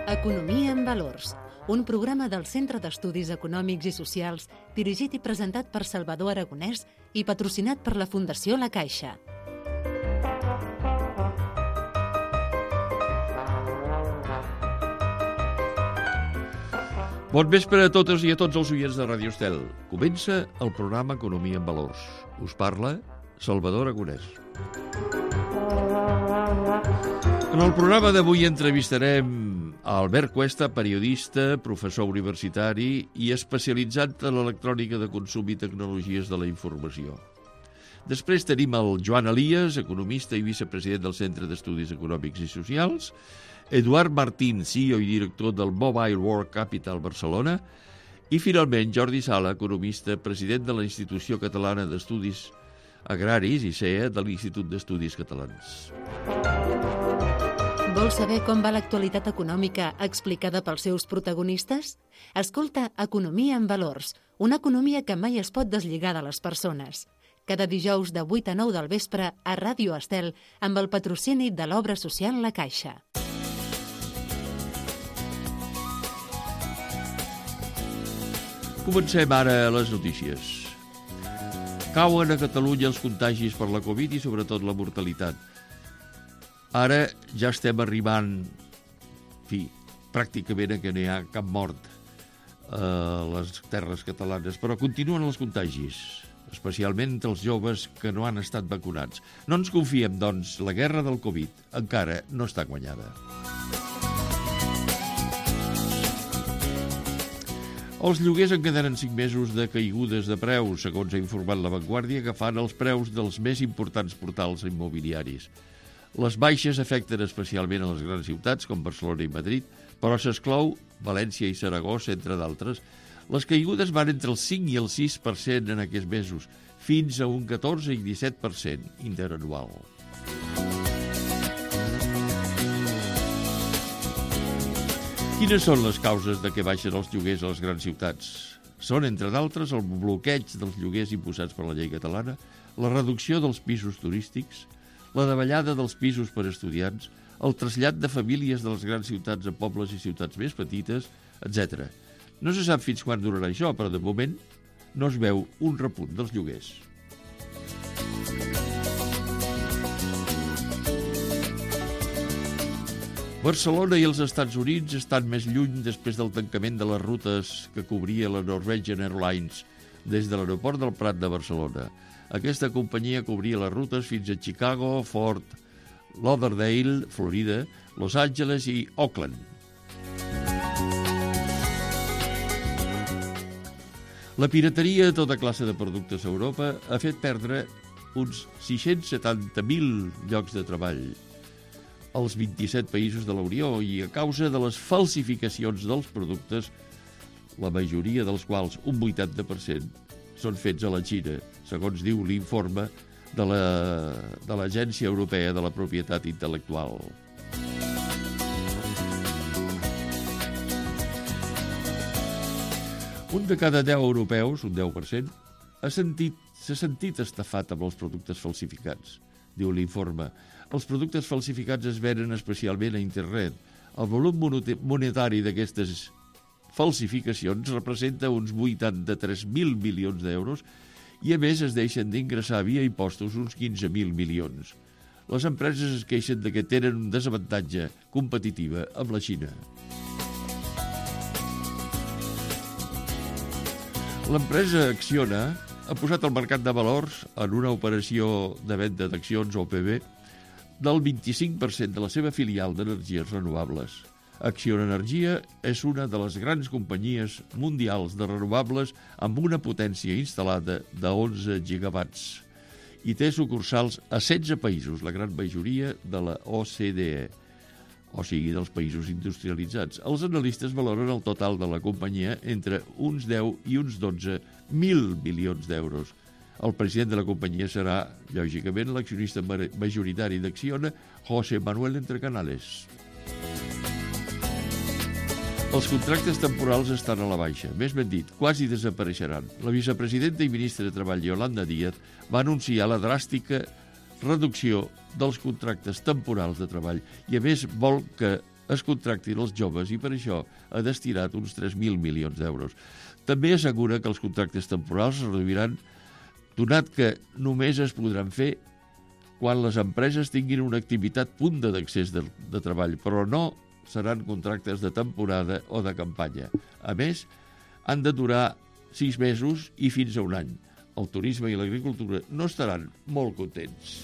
Economia en valors, un programa del Centre d'Estudis Econòmics i Socials dirigit i presentat per Salvador Aragonès i patrocinat per la Fundació La Caixa. Bon vespre a totes i a tots els oients de Ràdio Estel. Comença el programa Economia en Valors. Us parla Salvador Aragonès. En el programa d'avui entrevistarem a Albert Cuesta, periodista, professor universitari i especialitzat en l'electrònica de consum i tecnologies de la informació. Després tenim el Joan Elias, economista i vicepresident del Centre d'Estudis Econòmics i Socials, Eduard Martín, CEO i director del Mobile World Capital Barcelona, i finalment Jordi Sala, economista, president de la Institució Catalana d'Estudis Agraris, ICEA, de l'Institut d'Estudis Catalans. Vols saber com va l'actualitat econòmica explicada pels seus protagonistes? Escolta Economia en Valors, una economia que mai es pot deslligar de les persones. Cada dijous de 8 a 9 del vespre a Ràdio Estel amb el patrocini de l'obra social La Caixa. Comencem ara les notícies. Cauen a Catalunya els contagis per la Covid i sobretot la mortalitat. Ara ja estem arribant, pràcticament que no hi ha cap mort a les terres catalanes, però continuen els contagis, especialment entre els joves que no han estat vacunats. No ens confiem, doncs, la guerra del Covid encara no està guanyada. Els lloguers en quedaren 5 mesos de caigudes de preus, segons ha informat La Vanguardia, agafant els preus dels més importants portals immobiliaris. Les baixes afecten especialment a les grans ciutats, com Barcelona i Madrid, però s'exclou València i Saragossa, entre d'altres. Les caigudes van entre el 5 i el 6% en aquests mesos, fins a un 14 i 17% interanual. Quines són les causes de què baixen els lloguers a les grans ciutats? Són, entre d'altres, el bloqueig dels lloguers imposats per la llei catalana, la reducció dels pisos turístics, la davallada dels pisos per a estudiants, el trasllat de famílies de les grans ciutats a pobles i ciutats més petites, etc. No se sap fins quan durarà això, però de moment no es veu un repunt dels lloguers. Barcelona i els Estats Units estan més lluny després del tancament de les rutes que cobria la Norwegian Airlines des de l'aeroport del Prat de Barcelona. Aquesta companyia cobria les rutes fins a Chicago, Fort Lauderdale, Florida, Los Angeles i Oakland. La pirateria de tota classe de productes a Europa ha fet perdre uns 670.000 llocs de treball als 27 països de la Unió i a causa de les falsificacions dels productes, la majoria dels quals, un 80%, són fets a la Xina, segons diu l'informe de l'Agència Europea de la Propietat Intel·lectual. Un de cada 10 europeus, un 10%, s'ha sentit estafat amb els productes falsificats, diu l'informe. Els productes falsificats es venen especialment a internet. El volum monetari d'aquestes falsificacions representa uns 83.000 milions d'euros i, a més, es deixen d'ingressar via impostos uns 15.000 milions. Les empreses es queixen de que tenen un desavantatge competitiu amb la Xina. L'empresa Acciona ha posat al mercat de valors, en una operació de venda d'accions OPV, del 25% de la seva filial d'energies renovables. Acciona Energia és una de les grans companyies mundials de renovables amb una potència instal·lada de 11 gigawatts i té sucursals a 16 països, la gran majoria de la OCDE, o sigui, dels països industrialitzats. Els analistes valoren el total de la companyia entre uns 10 i uns 12.000 milions d'euros. El president de la companyia serà, lògicament, l'accionista majoritari d'Acciona, José Manuel Entrecanales. Els contractes temporals estan a la baixa, més ben dit, quasi desapareixeran. La vicepresidenta i ministra de Treball, Yolanda Díaz, va anunciar la dràstica reducció dels contractes temporals de treball i, a més, vol que es contractin els joves i per això ha destinat uns 3.000 milions d'euros. També assegura que els contractes temporals es reduiran, donat que només es podran fer quan les empreses tinguin una activitat punta d'accés de treball, però no seran contractes de temporada o de campanya. A més, han de durar 6 mesos i fins a un any. El turisme i l'agricultura no estaran molt contents.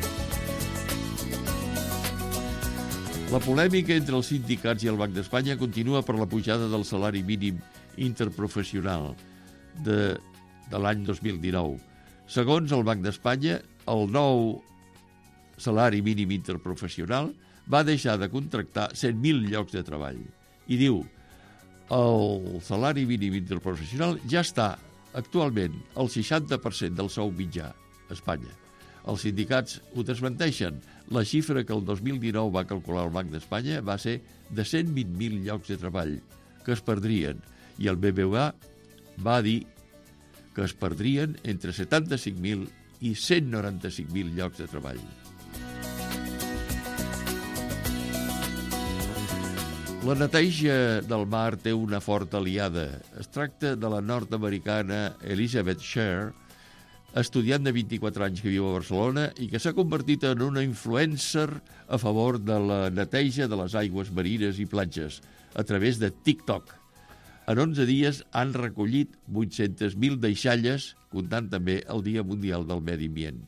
La polèmica entre els sindicats i el Banc d'Espanya continua per la pujada del salari mínim interprofessional de l'any 2019. Segons el Banc d'Espanya, el nou salari mínim interprofessional va deixar de contractar 100.000 llocs de treball. I diu, el salari mínim interprofessional ja està actualment al 60% del sou mitjà a Espanya. Els sindicats ho desmenteixen. La xifra que el 2019 va calcular el Banc d'Espanya va ser de 120.000 llocs de treball que es perdrien, i el BBVA va dir que es perdrien entre 75.000 i 195.000 llocs de treball. La neteja del mar té una forta aliada. Es tracta de la nord-americana Elizabeth Sher, estudiant de 24 anys que viu a Barcelona i que s'ha convertit en una influencer a favor de la neteja de les aigües marines i platges a través de TikTok. En 11 dies han recollit 800.000 deixalles, comptant també el Dia Mundial del Medi Ambient.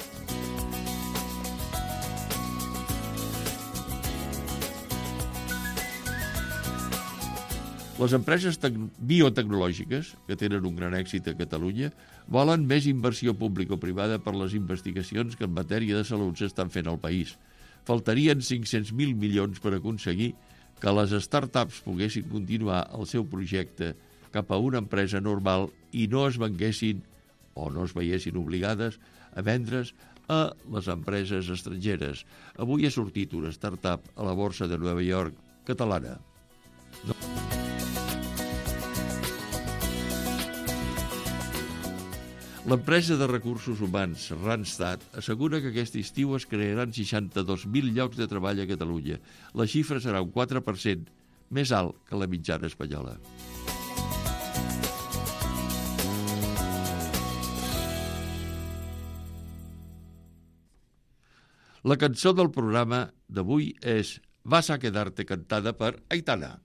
Les empreses biotecnològiques, que tenen un gran èxit a Catalunya, volen més inversió pública o privada per les investigacions que en matèria de salut s'estan fent al país. Faltarien 500.000 milions per aconseguir que les startups poguessin continuar el seu projecte cap a una empresa normal i no es venguessin o no es veiessin obligades a vendre's a les empreses estrangeres. Avui ha sortit una startup a la borsa de Nova York catalana. L'empresa de recursos humans Randstad assegura que aquest estiu es crearan 62.000 llocs de treball a Catalunya. La xifra serà un 4% més alt que la mitjana espanyola. La cançó del programa d'avui és Vas a quedarte, cantada per Aitana.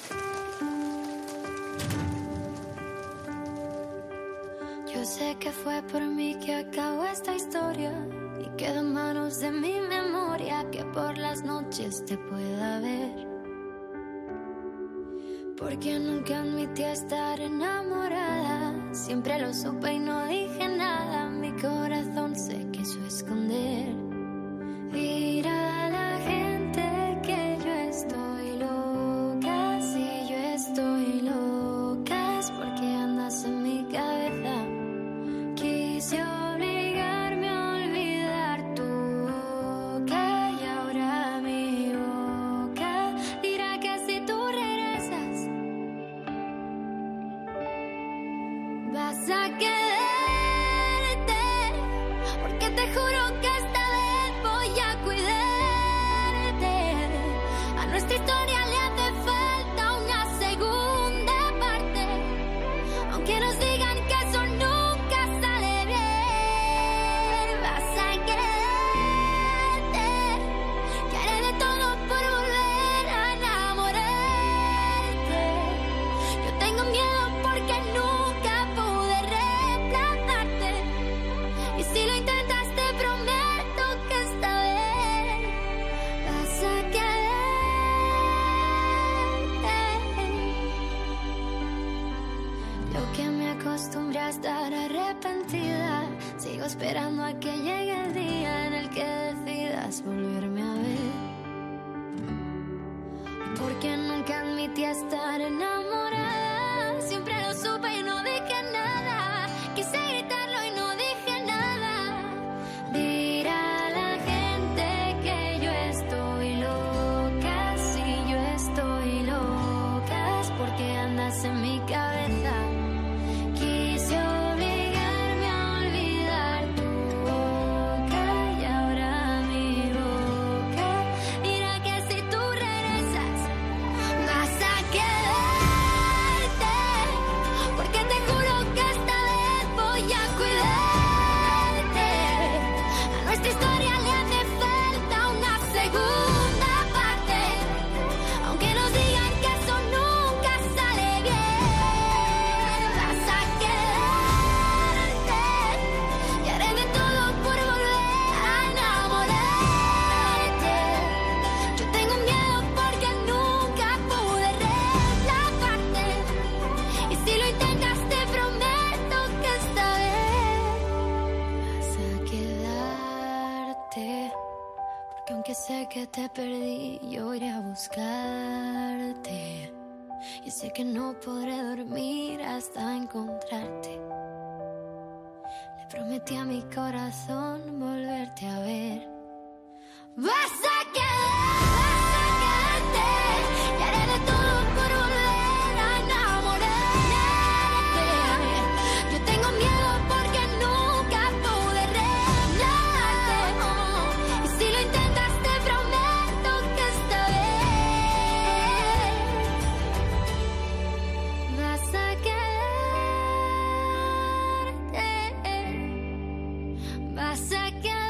Yo sé que fue por mí que acabó esta historia y queda en manos de mi memoria que por las noches te pueda ver. Porque nunca admití estar enamorada, siempre lo supe y no dije nada, mi corazón se quiso esconder. Dirá la gente que yo estoy loca, si yo estoy loca es porque andas en mi cabeza. Quise obligarme a olvidar tu boca y ahora mi boca dirá que si tú regresas vas a quedarte, porque te juro que esta vez voy a cuidarte. A nuestra historia le hace falta una segunda parte, aunque nos digan que eso nunca sale bien. Vas a quedarte, que haré de todo por volver a enamorarte. Yo tengo miedo porque nunca pude reemplazarte, y si lo intentas te prometo que esta vez vas a quedarte. Yo que me acostumbré a estar arrepentida, sigo esperando a que llegue el día en el que decidas volverme a ver. Porque nunca admití estar enamorada, siempre lo supe y no dije nada, quise gritarlo y no dije nada. Dirá la gente que yo estoy loca, si yo estoy loca es porque andas en mi cabeza. Quise obligarme a olvidar tu boca y ahora mi boca dirá que si tú regresas que aunque sé que te perdí, yo iré a buscarte. Y sé que no podré dormir hasta encontrarte. Le prometí a mi corazón volverte a ver. Vas a quedarte y haré de todo por volver a enamorarte. Yo tengo miedo porque nunca pude rendirte. Y si lo intentas te prometo que esta vez vas a quedarte. Vas a quedarte.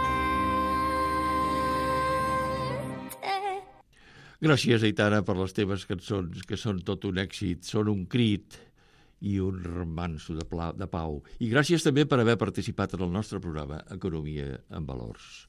Gràcies, Aitana, per les teves cançons, que són tot un èxit, són un crit i un remanso de pau. I gràcies també per haver participat en el nostre programa Economia en Valors.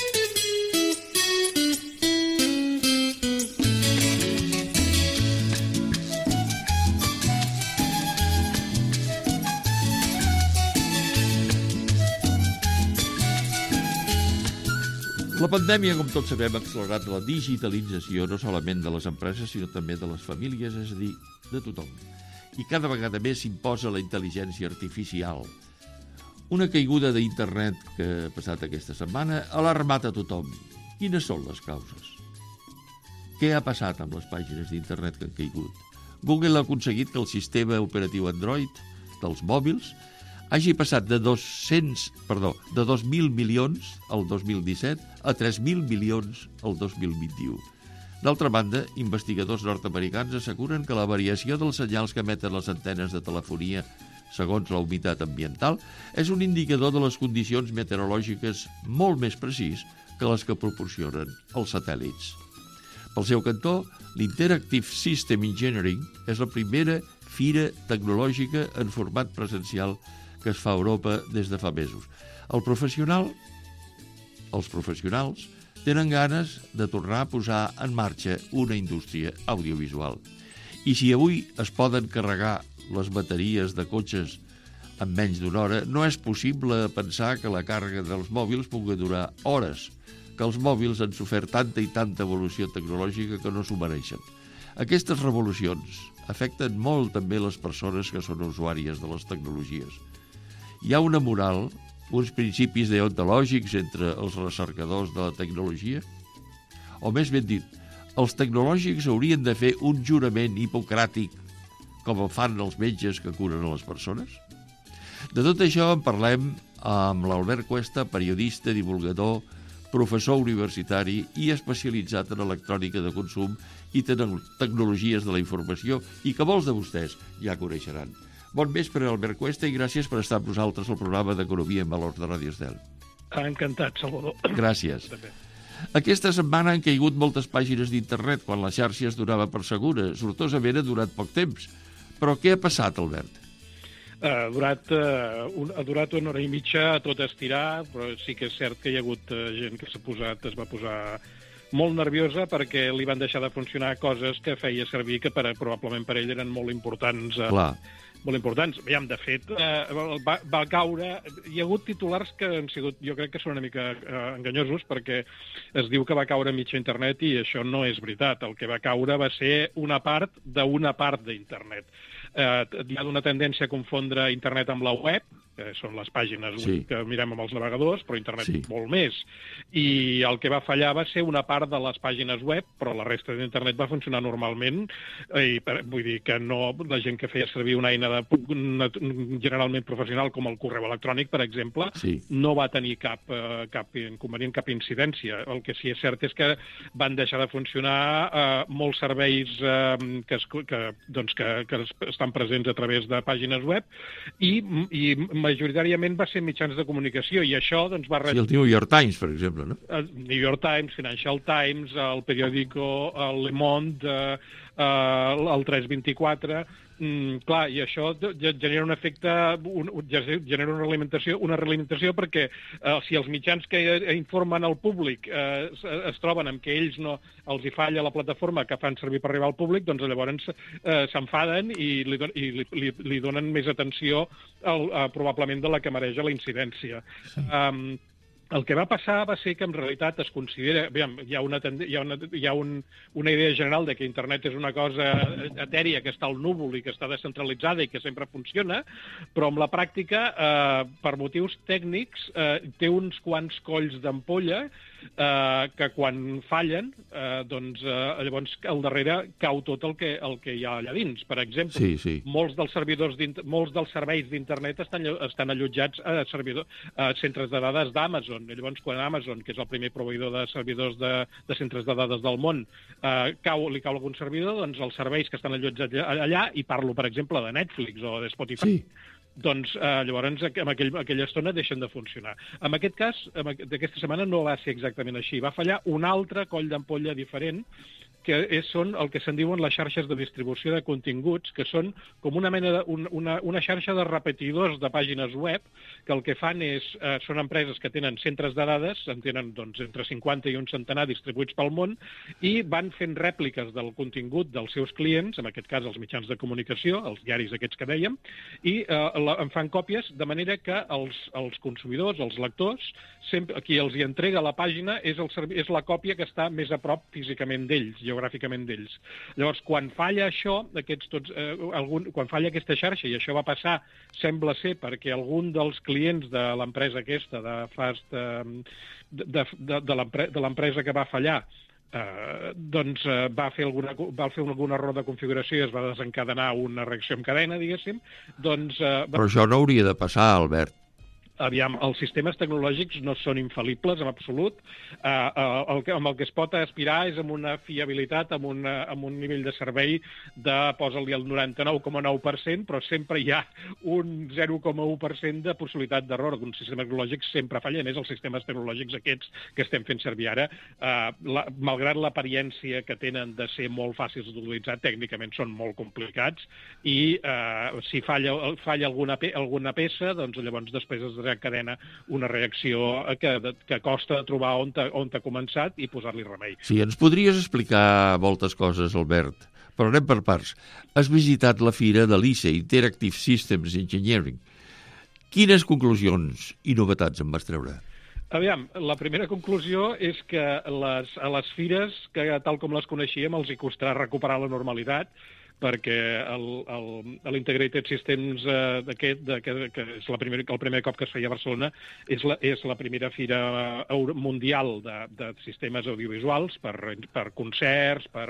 La pandèmia, com tots sabem, ha accelerat la digitalització no solament de les empreses, sinó també de les famílies, és a dir, de tothom. I cada vegada més s'imposa la intel·ligència artificial. Una caiguda d'internet que ha passat aquesta setmana ha alarmat a tothom. Quines són les causes? Què ha passat amb les pàgines d'internet que han caigut? Google ha aconseguit que el sistema operatiu Android dels mòbils hagi passat de 2.000 milions el 2017 a 3.000 milions el 2021. D'altra banda, investigadors nord-americans asseguren que la variació dels senyals que emeten les antenes de telefonia segons la humitat ambiental és un indicador de les condicions meteorològiques molt més precís que les que proporcionen els satèl·lits. Pel seu cantó, l'Interactive System Engineering és la primera fira tecnològica en format presencial que es fa a Europa des de fa mesos. Els professionals tenen ganes de tornar a posar en marxa una indústria audiovisual. I si avui es poden carregar les bateries de cotxes en menys d'una hora, no és possible pensar que la càrrega dels mòbils pugui durar hores, que els mòbils han sofert tanta i tanta evolució tecnològica que no s'ho mereixen. Aquestes revolucions afecten molt també les persones que són usuàries de les tecnologies. Hi ha una moral, uns principis deontològics entre els recercadors de la tecnologia? O més ben dit, els tecnològics haurien de fer un jurament hipocràtic com el fan els metges que curen a les persones? De tot això en parlem amb l'Albert Cuesta, periodista, divulgador, professor universitari i especialitzat en electrònica de consum i tecnologies de la informació i que molts de vostès ja coneixeran. Bon vespre, Albert Cuesta, i gràcies per estar amb nosaltres al programa d'Economia en Valors de Ràdio Estel. Encantat, Salvador. Gràcies. Aquesta setmana han caigut moltes pàgines d'internet quan la xarxa es donava per segura. Sortosament ha durat poc temps. Però què ha passat, Albert? Ha durat una hora i mitja a tot estirar, però sí que és cert que hi ha hagut gent que es va posar molt nerviosa perquè li van deixar de funcionar coses que feia servir que probablement per ell eren molt importants. Molt importants. Aviam, de fet, va caure... Hi ha hagut titulars que han sigut, jo crec que són una mica enganyosos, perquè es diu que va caure mitja internet i això no és veritat. El que va caure va ser una part d'una part d'internet. Hi ha una tendència a confondre internet amb la web, que són les pàgines que mirem amb els navegadors, però internet molt més. I el que va fallar va ser una part de les pàgines web, però la resta d'internet va funcionar normalment. Vull dir que no, la gent que feia servir una eina generalment professional com el correu electrònic, per exemple, no va tenir cap inconvenient, cap incidència. El que sí és cert és que van deixar de funcionar molts serveis que estan presents a través de pàgines web i majoritàriament va ser mitjans de comunicació i això doncs va... Sí, el New York Times, per exemple, no? El New York Times, Financial Times, el periòdico Le Monde, el 324... clar, i això genera un efecte, genera una realimentació perquè si els mitjans que informen al públic es troben amb que ells no els hi falla la plataforma que fan servir per arribar al públic, doncs llavors s'enfaden i li donen més atenció probablement de la que mereix la incidència. El que va passar va ser que en realitat es considera... Aviam, hi ha una idea general de que internet és una cosa etèria que està al núvol i que està descentralitzada i que sempre funciona, però amb la pràctica, per motius tècnics, té uns quants colls d'ampolla que quan fallen, llavors al darrere cau tot el que hi ha allà dins. Per exemple, molts dels serveis d'internet estan allotjats a centres de dades d'Amazon. Llavors, quan Amazon, que és el primer proveïdor de servidors de centres de dades del món, li cau algun servidor, doncs els serveis que estan allotjats allà, i parlo, per exemple, de Netflix o de Spotify, doncs llavors en aquella estona deixen de funcionar. En aquest cas, d'aquesta setmana no va ser exactament així. Va fallar un altre coll d'ampolla diferent, que són el que se'n diuen les xarxes de distribució de continguts, que són com una mena una xarxa de repetidors de pàgines web, que el que fan són empreses que tenen centres de dades, en tenen entre 50 i un centenar distribuïts pel món, i van fent rèpliques del contingut dels seus clients, en aquest cas els mitjans de comunicació, els diaris aquests que dèiem, i en fan còpies, de manera que els consumidors, els lectors, qui els hi entrega la pàgina és la còpia que està més a prop físicament d'ells, geogràficament d'ells. Llavors, quan falla això, quan falla aquesta xarxa, i això va passar, sembla ser, perquè algun dels clients de l'empresa aquesta, de l'empresa que va fallar, va fer algun error de configuració i es va desencadenar una reacció en cadena, diguéssim. Però això no hauria de passar, Albert. Aviam, els sistemes tecnològics no són infal·libles, en absolut. Amb el que es pot aspirar és amb una fiabilitat, amb un nivell de servei de, posa-li el 99,9%, però sempre hi ha un 0,1% de possibilitat d'error. Un sistema tecnològic sempre falla, més els sistemes tecnològics aquests que estem fent servir ara, malgrat l'apariència que tenen de ser molt fàcils d'utilitzar, tècnicament són molt complicats, i si falla alguna peça, doncs llavors després es desencadena una reacció que costa de trobar on t'ha començat i posar-li remei. Sí, ens podries explicar moltes coses, Albert, però anem per parts. Has visitat la fira de l'ICE, Interactive Systems Engineering. Quines conclusions i novetats en vas treure? Aviam, la primera conclusió és que a les fires, que tal com les coneixíem, els hi costarà recuperar la normalitat, perquè l'Integrated Systems que és el primer cop que es feia a Barcelona, és la primera fira mundial de sistemes audiovisuals per concerts, per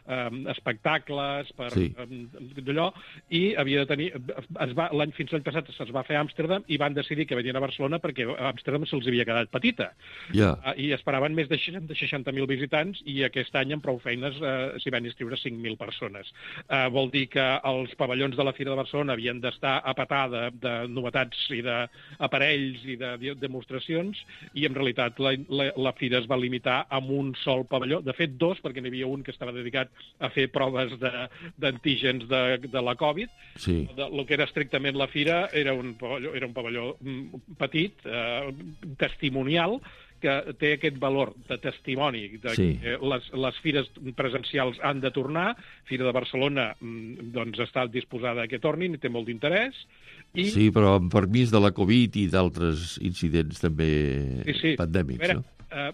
espectacles, per d'allò, i havia de tenir... Fins l'any passat es va fer a Amsterdam i van decidir que venien a Barcelona perquè a Amsterdam se'ls havia quedat petita. I esperaven més de 60.000 visitants i aquest any amb prou feines s'hi van inscriure 5.000 persones. Vol dir que els pavellons de la Fira de Barcelona havien d'estar a petar de novetats i d'aparells i de demostracions, i en realitat la Fira es va limitar a un sol pavelló, de fet dos, perquè n'hi havia un que estava dedicat a fer proves d'antígens de la Covid. El que era estrictament la Fira era un pavelló petit, testimonial, que té aquest valor de testimoni que les fires presencials han de tornar. Fira de Barcelona està disposada que tornin i té molt d'interès. Sí, però amb permís de la Covid i d'altres incidents també pandèmics, no?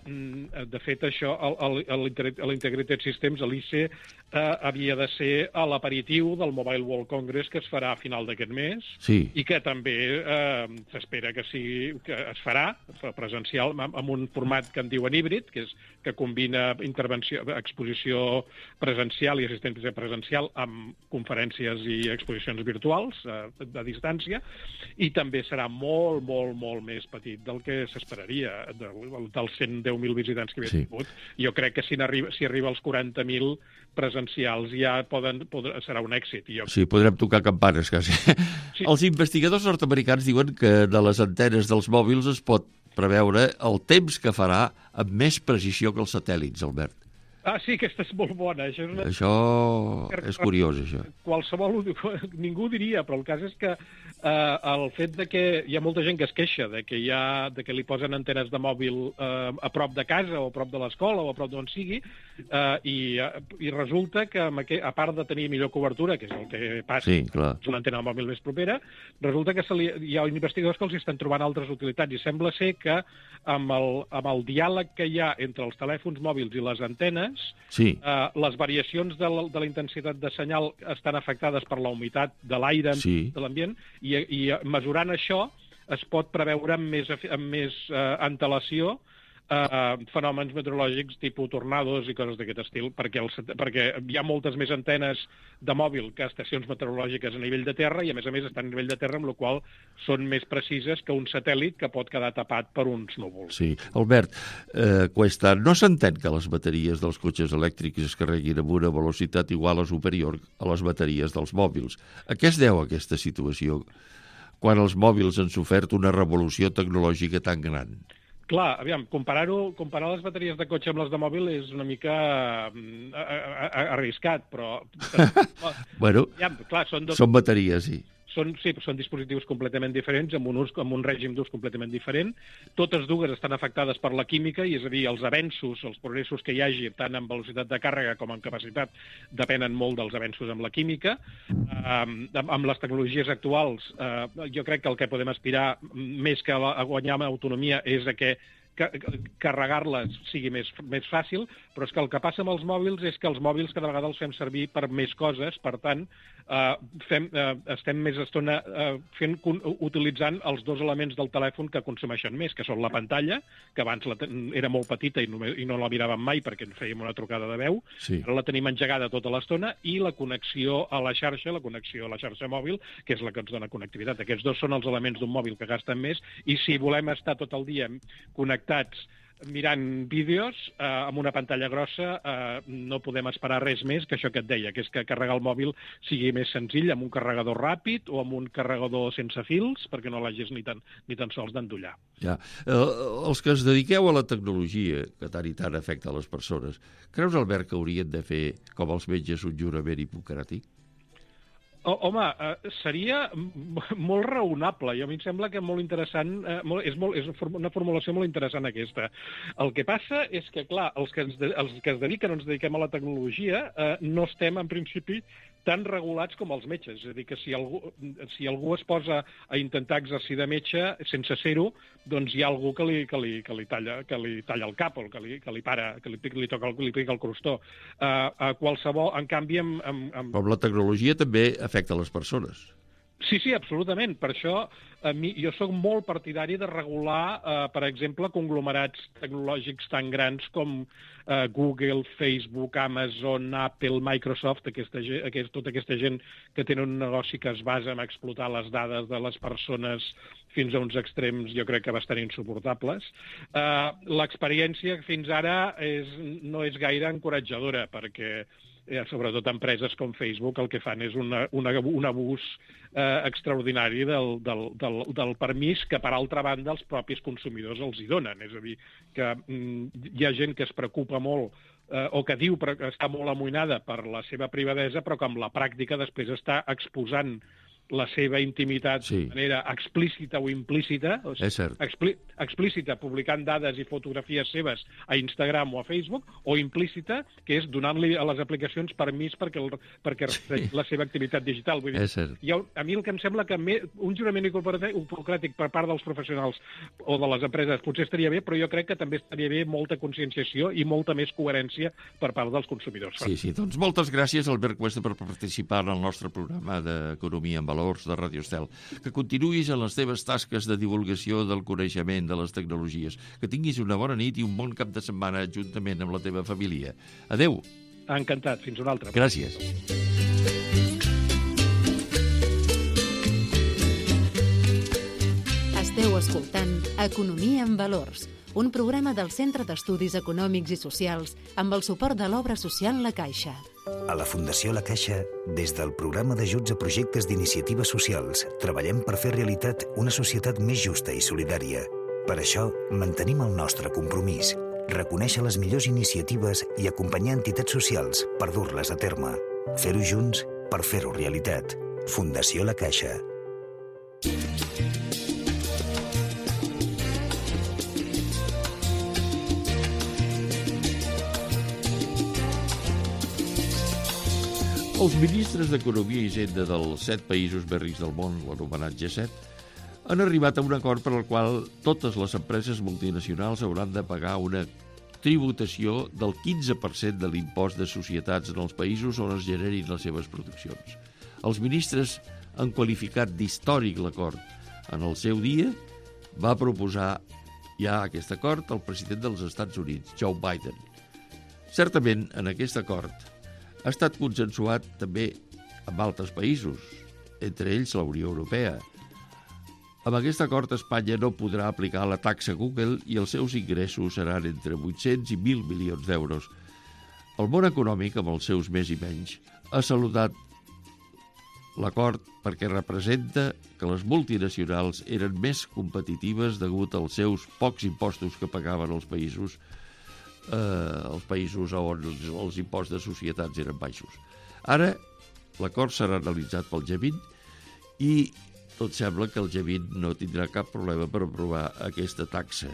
De fet, això, l'Integrated Systems, l'ICE, havia de ser a l'aperitiu del Mobile World Congress, que es farà a final d'aquest mes, i que també s'espera que es farà presencial amb un format que en diuen híbrid, que combina exposició presencial i assistència presencial amb conferències i exposicions virtuals a distància, i també serà molt, molt, molt més petit del que s'esperaria, dels 110.000 visitants que havia tingut. Jo crec que si arriba als 40.000 presencials ja serà un èxit. Sí, podrem tocar campanes, quasi. Els investigadors nord-americans diuen que de les antenes dels mòbils es pot preveure el temps que farà amb més precisió que els satèl·lits, Albert. Ah, sí, aquesta és molt bona. Això és curiós, això. Qualsevol... Ningú ho diria, però el cas és que el fet de que hi ha molta gent que es queixa de que li posen antenes de mòbil a prop de casa o a prop de l'escola o a prop d'on sigui, i resulta que, a part de tenir millor cobertura, que és el que passa, sí, clar, és una antena de mòbil més propera, resulta que hi ha investigadors que els estan trobant altres utilitats, i sembla ser que amb el diàleg que hi ha entre els telèfons mòbils i les antenes, sí, les variacions de la intensitat de senyal estan afectades per la humitat de l'aire, sí, de l'ambient, i mesurant això es pot preveure amb més antelació fenòmens meteorològics tipus tornados i coses d'aquest estil, perquè hi ha moltes més antenes de mòbil que estacions meteorològiques a nivell de terra, i a més estan a nivell de terra, amb la qual són més precises que un satèl·lit que pot quedar tapat per uns núvols. Sí. Albert, Cuesta, no s'entén que les bateries dels cotxes elèctrics es carreguin amb una velocitat igual o superior a les bateries dels mòbils. A què es deu aquesta situació quan els mòbils han sofert una revolució tecnològica tan gran? Clar, aviam, comparar les bateries de cotxe amb les de mòbil és una mica arriscat, però... Bueno, aviam, clar, són bateries, sí. Són dispositius completament diferents, amb un règim d'ús completament diferent. Totes dues estan afectades per la química, i és a dir, els avenços, els progressos que hi hagi, tant en velocitat de càrrega com en capacitat, depenen molt dels avenços amb la química. Amb les tecnologies actuals, jo crec que el que podem aspirar, més que a guanyar autonomia, és a que carregar-les sigui més fàcil, però és que el que passa amb els mòbils és que els mòbils cada vegada els fem servir per més coses, per tant, estem més estona utilitzant els dos elements del telèfon que consumeixen més, que són la pantalla, que abans era molt petita i no la miràvem mai perquè en fèiem una trucada de veu, sí, ara la tenim engegada tota l'estona, i la connexió a la xarxa, mòbil, que és la que ens dona connectivitat. Aquests dos són els elements d'un mòbil que gasten més, i si volem estar tot el dia connectats mirant vídeos amb una pantalla grossa, no podem esperar res més que això que et deia, que és que carregar el mòbil sigui més senzill amb un carregador ràpid o amb un carregador sense fils, perquè no l'hagis ni tan sols d'endollar. Ja. Els que es dediqueu a la tecnologia, que tant i tant afecta a les persones, creus, Albert, que haurien de fer, com els metges, un jurament hipocràtic? Home, seria molt raonable, i a mi em sembla que molt interessant, és una formulació molt interessant aquesta. El que passa és que, clar, els que es dediquen o ens dediquem a la tecnologia no estem, en principi, tan regulats com els metges. És a dir, que si algú es posa a intentar exercir de metge sense ser-ho, doncs hi ha algú que li talla el cap, o que li pica el crostó. Qualsevol, en canvi, Però la tecnologia també afecta les persones. Sí, absolutament. Per això jo sóc molt partidari de regular, per exemple, conglomerats tecnològics tan grans com Google, Facebook, Amazon, Apple, Microsoft, tota aquesta gent que tenen un negoci que es basa en explotar les dades de les persones fins a uns extrems, jo crec que bastant insuportables. L'experiència fins ara no és gaire encoratjadora, perquè sobretot empreses com Facebook el que fan és un abús extraordinari del permís que, per altra banda, els propis consumidors els hi donen. És a dir, que hi ha gent que es preocupa molt o que diu que està molt amoïnada per la seva privadesa, però que amb la pràctica després està exposant la seva intimitat de manera explícita o implícita, explícita publicant dades i fotografies seves a Instagram o a Facebook, o implícita, que és donant-li a les aplicacions permís perquè la seva activitat digital. Vull dir, a mi el que em sembla que un jurament hipocràtic per part dels professionals o de les empreses potser estaria bé, però jo crec que també estaria bé molta conscienciació i molta més coherència per part dels consumidors. Sí, doncs moltes gràcies, Albert Cuesta, per participar en el nostre programa d'Economia en Valors de Radio Estel. Que continuïs en les teves tasques de divulgació del coneixement de les tecnologies. Que tinguis una bona nit i un bon cap de setmana juntament amb la teva família. Adéu. Encantat. Fins una altra. Gràcies. Esteu escoltant Economia en Valors, un programa del Centre d'Estudis Econòmics i Socials amb el suport de l'Obra Social La Caixa. A la Fundació La Caixa, des del programa d'ajuts a projectes d'iniciatives socials, treballem per fer realitat una societat més justa i solidària. Per això, mantenim el nostre compromís, reconèixer les millors iniciatives i acompanyar entitats socials per dur-les a terme. Fer-ho junts per fer-ho realitat. Fundació La Caixa. Els ministres d'Economia i Hisenda dels 7 països més rics del món, l'anomenat G7, han arribat a un acord per al qual totes les empreses multinacionals hauran de pagar una tributació del 15% de l'impost de societats en els països on es generin les seves produccions. Els ministres han qualificat d'històric l'acord. En el seu dia va proposar ja aquest acord el president dels Estats Units, Joe Biden. Certament, en aquest acord ha estat consensuat també amb altres països, entre ells la Unió Europea. Amb aquest acord, Espanya no podrà aplicar la taxa Google i els seus ingressos seran entre 800 i 1.000 milions d'euros. El món econòmic, amb els seus més i menys, ha saludat l'acord perquè representa que les multinacionals eren més competitives degut als seus pocs impostos que pagaven els països on els imposts de societats eren baixos. Ara, l'acord serà analitzat pel G20 i tot sembla que el G20 no tindrà cap problema per aprovar aquesta taxa.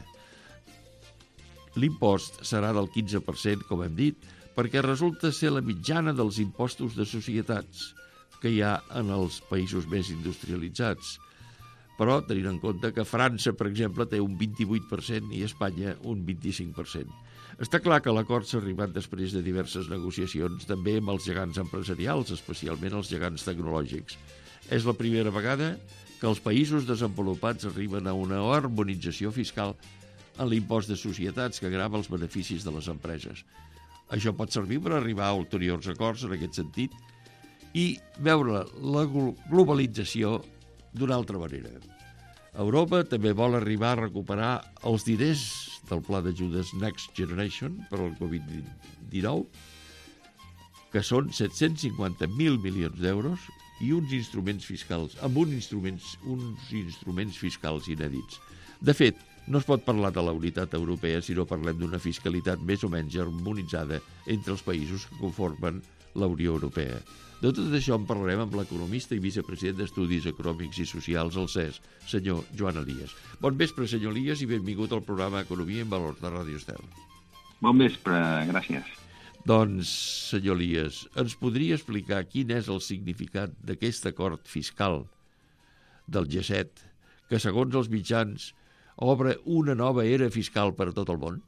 L'impost serà del 15%, com hem dit, perquè resulta ser la mitjana dels impostos de societats que hi ha en els països més industrialitzats. Però tenint en compte que França, per exemple, té un 28% i Espanya un 25%. Està clar que l'acord s'ha arribat després de diverses negociacions, també amb els gegants empresarials, especialment els gegants tecnològics. És la primera vegada que els països desenvolupats arriben a una harmonització fiscal en l'impost de societats que grava els beneficis de les empreses. Això pot servir per arribar a ulteriors acords en aquest sentit i veure la globalització d'una altra manera. Europa també vol arribar a recuperar els diners del pla d'ajudes Next Generation per al Covid-19, que són 750.000 milions d'euros i uns instruments fiscals, uns instruments fiscals inèdits. De fet, no es pot parlar de la unitat europea si no parlem d'una fiscalitat més o menys harmonitzada entre els països que conformen la Unió Europea. De tot això en parlarem amb l'economista i vicepresident d'Estudis Econòmics i Socials, el CES, senyor Joan Elias. Bon vespre, senyor Elias, i benvingut al programa Economia en Valors de Ràdio Estel. Bon vespre, gràcies. Doncs, senyor Elias, ens podria explicar quin és el significat d'aquest acord fiscal del G7, que, segons els mitjans, obre una nova era fiscal per a tot el món?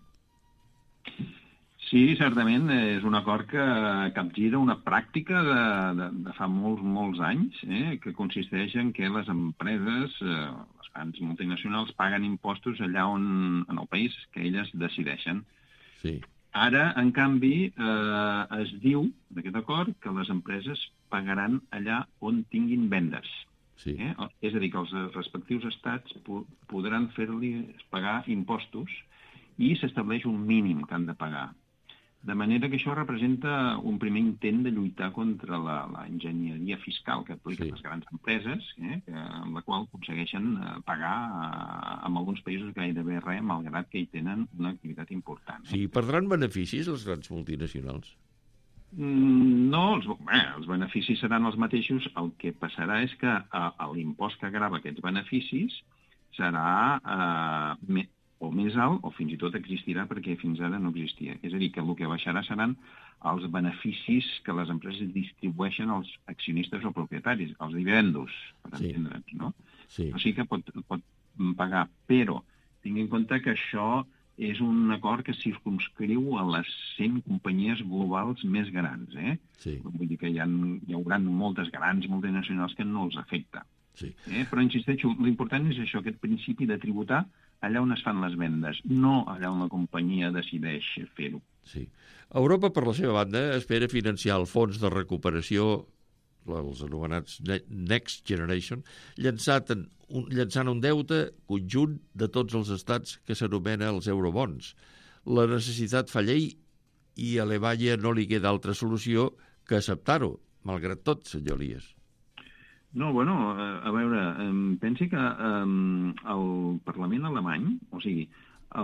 Sí, certament, és un acord que capgira una pràctica de fa molts anys, que consisteix en que les empreses, les grans multinacionals, paguen impostos allà en el país que elles decideixen. Sí. Ara, en canvi, es diu, d'aquest acord, que les empreses pagaran allà on tinguin vendes. Sí. És a dir, que els respectius estats podran fer-li pagar impostos i s'estableix un mínim que han de pagar. De manera que això representa un primer intent de lluitar contra la enginyeria fiscal que apliquen les grans empreses, amb la qual aconsegueixen pagar en alguns països gairebé res, malgrat que hi tenen una activitat important. Sí, perdran beneficis les grans multinacionals? No, els beneficis seran els mateixos. El que passarà és que l'impost que grava aquests beneficis serà o més alt, o fins i tot existirà perquè fins ara no existia. És a dir, que el que baixarà seran els beneficis que les empreses distribueixen als accionistes o propietaris, els dividendos, per entendre'ns, no? Sí. O sigui que pot pagar, però tingui en compte que això és un acord que circumscriu a les 100 companyies globals més grans, Sí. Vull dir que hi haurà moltes grans multinacionals que no els afecta. Sí. Però insisteixo, l'important és això, aquest principi de tributar allà on es fan les vendes, no allà on la companyia decideix fer-ho. Sí. Europa, per la seva banda, espera financiar el fons de recuperació, els anomenats Next Generation, llançant un deute conjunt de tots els estats que s'anomena els eurobons. La necessitat fa llei i a Alemanya no li queda altra solució que acceptar-ho, malgrat tot, senyor Elias. No, a veure, pensi que el Parlament alemany, o sigui,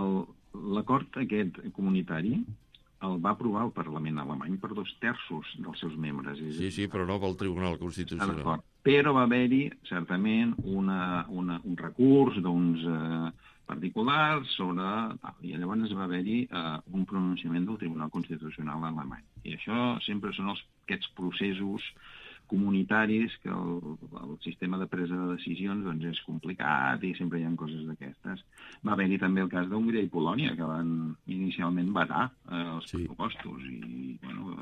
L'acord aquest comunitari el va aprovar el Parlament alemany per 2/3 dels seus membres. Sí, però no pel Tribunal Constitucional. Però va haver-hi, certament, un recurs d'uns particulars sobre... I llavors va haver-hi un pronunciament del Tribunal Constitucional alemany. I això sempre són aquests processos comunitaris que el sistema de presa de decisions doncs, és complicat i sempre hi ha coses d'aquestes. Va haver-hi també el cas d'Hongria i Polònia, que van inicialment vetar els pressupostos i bueno,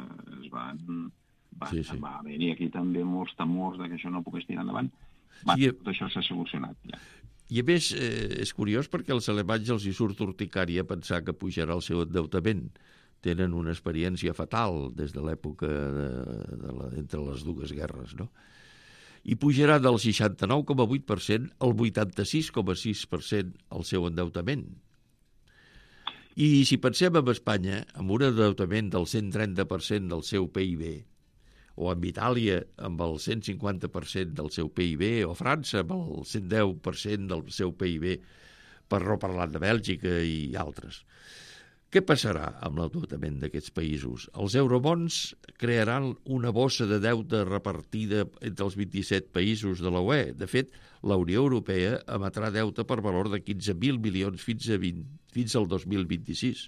va haver-hi aquí també molts temors que això no pogués tirar endavant. Tot això s'ha solucionat ja. I a més, és curiós perquè als alemanys els hi surt urticària pensar que pujarà el seu endeutament. Tenen una experiència fatal des de l'època entre les dues guerres, no? I pujarà del 69,8% al 86,6% el seu endeutament. I si pensem en Espanya, amb un endeutament del 130% del seu PIB, o amb Itàlia amb el 150% del seu PIB, o França amb el 110% del seu PIB, per no parlar de Bèlgica i altres. Què passarà amb l'endeutament d'aquests països? Els eurobons crearan una bossa de deute repartida entre els 27 països de la UE. De fet, la Unió Europea emetrà deute per valor de 15.000 milions fins al 2026.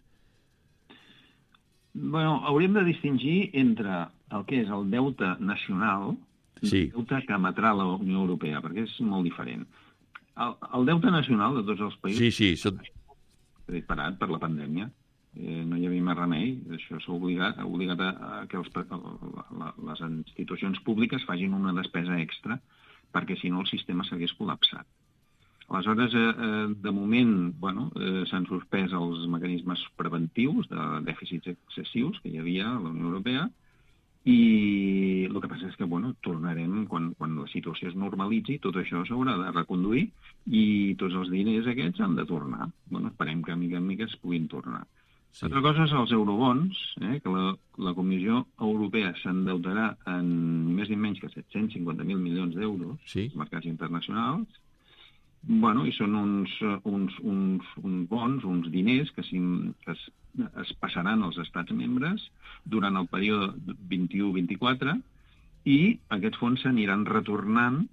Bueno, hauríem de distingir entre el que és el deute nacional i el deute que emetrà la Unió Europea, perquè és molt diferent. El deute nacional de tots els països s'ha disparat per la pandèmia. No hi havia més remei, això s'ha obligat a que les institucions públiques facin una despesa extra perquè si no el sistema s'hagués col·lapsat. Aleshores, de moment, s'han suspès els mecanismes preventius de dèficits excessius que hi havia a la Unió Europea i el que passa és que tornarem, quan la situació es normalitzi, tot això s'haurà de reconduir i tots els diners aquests han de tornar. Esperem que mica en mica es puguin tornar. Altra cosa és els eurobons, que la Comissió Europea s'endeutarà en més ni menys que 750.000 milions d'euros als mercats internacionals. I són uns bons, uns diners que es passaran als estats membres durant el període 21-24 i aquests fons s'aniran retornant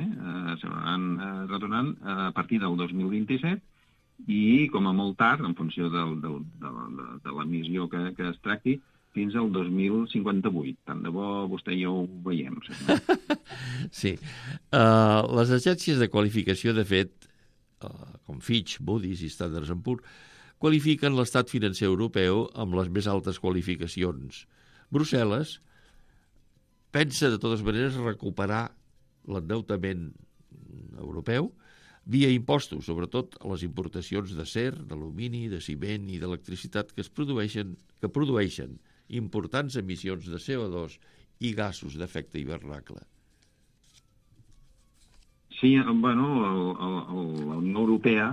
a partir del 2027 i, com a molt tard, en funció de l'emissió que es tracti, fins al 2058. Tant de bo vostè i jo ho veiem. Sí. Les agències de qualificació, de fet, com Fitch, Moody's i Standard & Poor's, qualifiquen l'estat financer europeu amb les més altes qualificacions. Brussel·les pensa, de totes maneres, recuperar l'endeutament europeu via impostos, sobretot a les importacions d'acer, d'alumini, de ciment i d'electricitat que produeixen importants emissions de CO2 i gasos d'efecte hivernacle. Sí, la Unió Europea,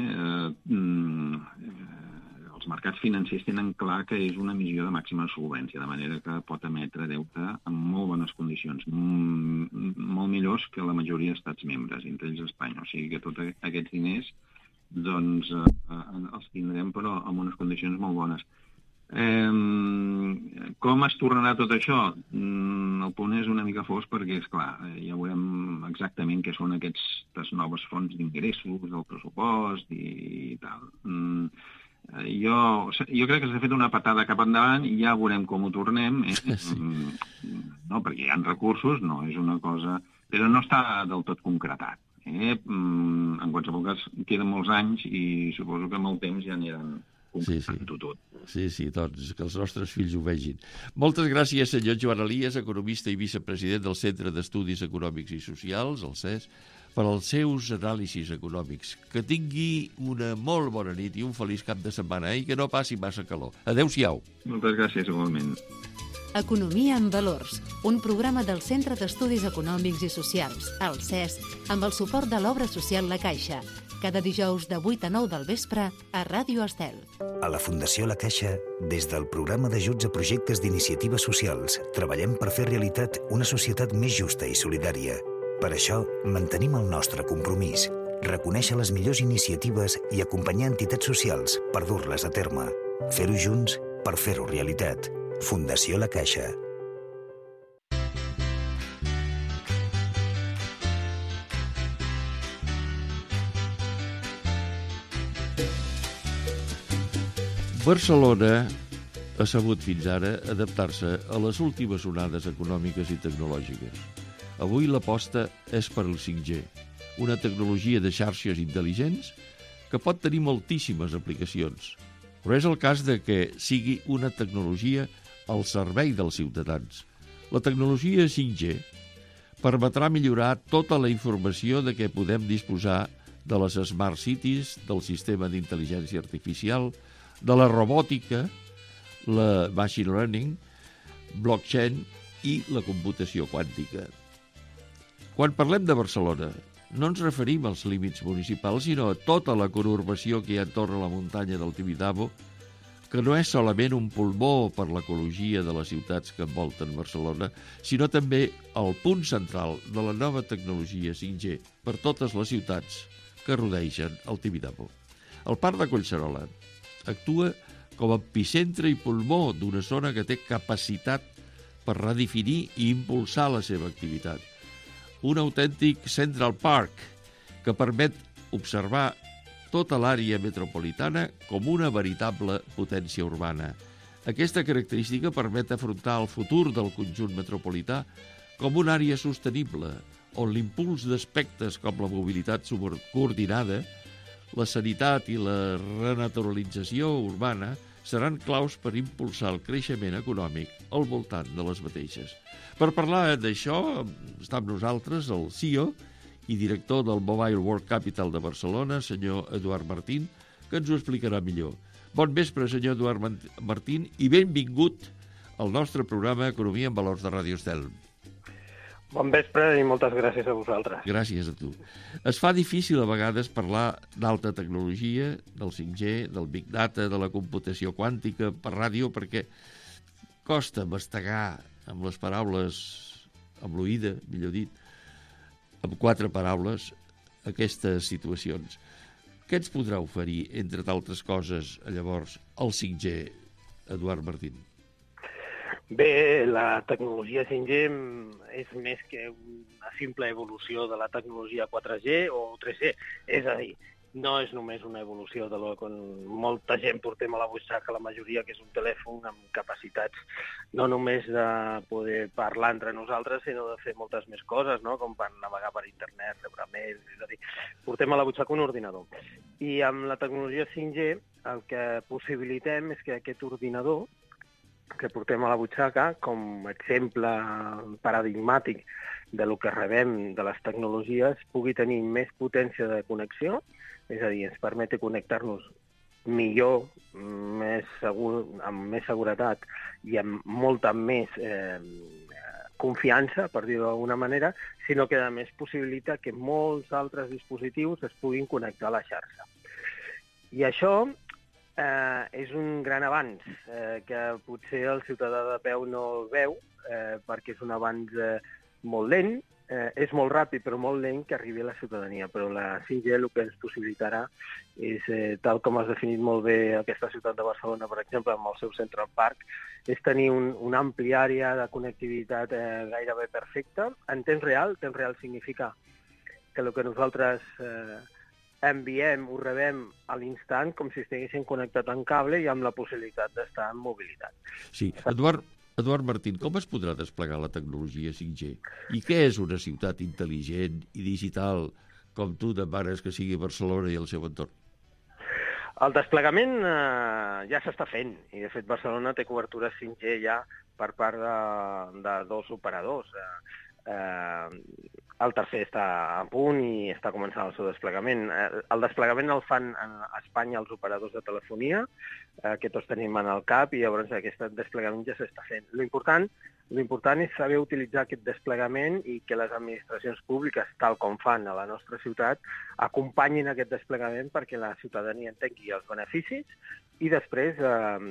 els mercats financers tenen clar que és una emissió de màxima solvència, de manera que pot emetre deute en molt bones condicions, molt millors que la majoria d'estats membres, entre ells Espanya. O sigui que tots aquests diners els tindrem, però en unes condicions molt bones. Com es tornarà tot això? El punt és una mica fosc perquè, esclar, ja veurem exactament què són aquestes noves fonts d'ingressos del pressupost i tal. Jo crec que s'ha fet una patada cap endavant i ja veurem com ho tornem. No, perquè hi ha recursos, no és una cosa... Però no està del tot concretat. En qualsevol cas, queden molts anys i suposo que amb el temps ja aniran concretant-ho tot. Sí, doncs que els nostres fills ho vegin. Moltes gràcies, senyor Joan Elias, economista i vicepresident del Centre d'Estudis Econòmics i Socials, el CES, per als seus anàlisis econòmics. Que tingui una molt bona nit i un feliç cap de setmana i que no passi massa calor. Adéu-siau. Moltes gràcies, igualment. Economia en valors, un programa del Centre d'Estudis Econòmics i Socials, el CES, amb el suport de l'Obra Social La Caixa. Cada dijous de 8 a 9 del vespre a Ràdio Estel. A la Fundació La Caixa, des del programa d'ajuts a projectes d'iniciatives socials, treballem per fer realitat una societat més justa i solidària. Per això, mantenim el nostre compromís, reconèixer les millors iniciatives i acompanyar entitats socials per dur-les a terme. Fer-ho junts per fer-ho realitat. Fundació La Caixa. Barcelona ha sabut fins ara adaptar-se a les últimes onades econòmiques i tecnològiques. Avui l'aposta és per el 5G, una tecnologia de xarxes intel·ligents que pot tenir moltíssimes aplicacions, però és el cas de que sigui una tecnologia al servei dels ciutadans. La tecnologia 5G permetrà millorar tota la informació de què podem disposar de les Smart Cities, del sistema d'intel·ligència artificial, de la robòtica, la machine learning, blockchain i la computació quàntica. Quan parlem de Barcelona, no ens referim als límits municipals, sinó a tota la conurbació que hi ha entorn a la muntanya del Tibidabo, que no és solament un pulmó per l'ecologia de les ciutats que envolten Barcelona, sinó també el punt central de la nova tecnologia 5G per totes les ciutats que rodegen el Tibidabo. El Parc de Collserola actua com a epicentre i pulmó d'una zona que té capacitat per redefinir i impulsar la seva activitat. Un autèntic Central Park que permet observar tota l'àrea metropolitana com una veritable potència urbana. Aquesta característica permet afrontar el futur del conjunt metropolità com una àrea sostenible, on l'impuls d'aspectes com la mobilitat coordinada, la sanitat i la renaturalització urbana seran claus per impulsar el creixement econòmic al voltant de les mateixes. Per parlar d'això, està amb nosaltres el CEO i director del Mobile World Capital de Barcelona, senyor Eduard Martín, que ens ho explicarà millor. Bon vespre, senyor Eduard Martín, i benvingut al nostre programa Economia en Valors de Ràdio Estel. Bon vespre i moltes gràcies a vosaltres. Gràcies a tu. Es fa difícil a vegades parlar d'alta tecnologia, del 5G, del Big Data, de la computació quàntica per ràdio, perquè costa mastegar amb les paraules, amb l'oïda, millor dit, amb 4 paraules, aquestes situacions. Què ens podrà oferir, entre d'altres coses, llavors, el 5G, Eduard Martín? Bé, la tecnologia 5G és més que una simple evolució de la tecnologia 4G o 3G. És a dir, no és només una evolució de lo que molta gent portem a la butxaca, la majoria, que és un telèfon amb capacitats no només de poder parlar entre nosaltres, sinó de fer moltes més coses, no? Com per navegar per internet, rebre mails, és a dir, portem a la butxaca un ordinador. I amb la tecnologia 5G el que possibilitem és que aquest ordinador que portem a la butxaca, com a exemple paradigmàtic de lo que rebem de les tecnologies, pugui tenir més potència de connexió, és a dir, ens permeti connectar-nos millor, més segur, amb més seguretat i amb molta més confiança, per dir-ho d'alguna manera, sinó que a més possibilita que molts altres dispositius es puguin connectar a la xarxa. I això és un gran avanç que potser el ciutadà de peu no el veu perquè és un avanç molt lent, és molt ràpid però molt lent que arribi a la ciutadania, però la 5G el que ens possibilitarà és, tal com has definit molt bé aquesta ciutat de Barcelona, per exemple, amb el seu Central Park, és tenir una àmplia àrea de connectivitat gairebé perfecta en temps real. Temps real significa que el que nosaltres enviem, ho rebem a l'instant com si estiguessin connectat en cable i amb la possibilitat d'estar en mobilitat. Sí, Eduard Martín, com es podrà desplegar la tecnologia 5G? I què és una ciutat intel·ligent i digital com tu demanes que sigui Barcelona i el seu entorn? El desplegament ja s'està fent i, de fet, Barcelona té cobertura 5G ja per part de 2 operadors. El tercer està a punt i està començant el seu desplegament. El desplegament el fan a Espanya els operadors de telefonia, que tots tenim en el cap, i llavors aquest desplegament ja s'està fent. L'important és saber utilitzar aquest desplegament i que les administracions públiques, tal com fan a la nostra ciutat, acompanyin aquest desplegament perquè la ciutadania entengui els beneficis i després